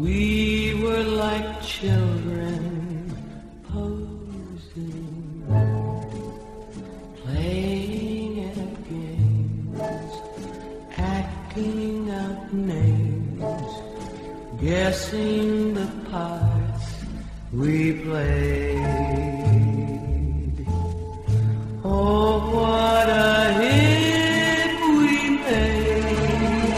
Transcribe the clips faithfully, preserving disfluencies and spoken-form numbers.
We were like children posing, playing at games, acting out names, guessing the parts we played. Oh, what a hit we made.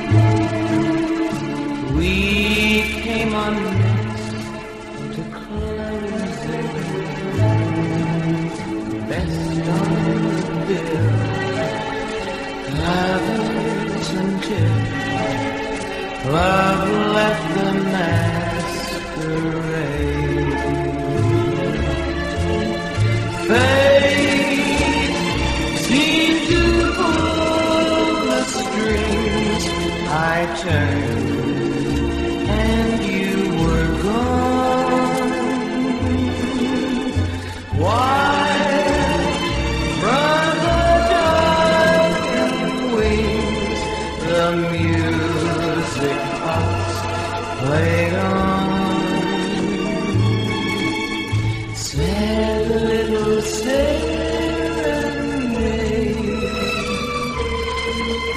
We came on next to closing, best on the bill, lovers until love left the masquerade. Fate seemed to pull the strings. I turned and you were gone. Why, from the darkened wings, the music box played on. Sad little serenade,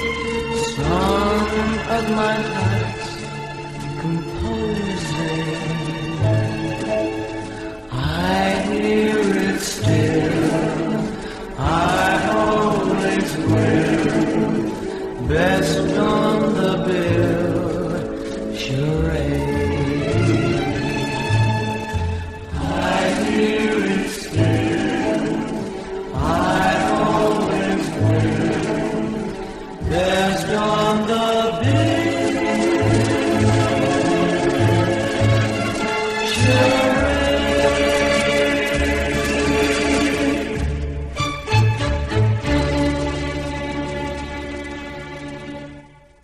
song of my heart composing.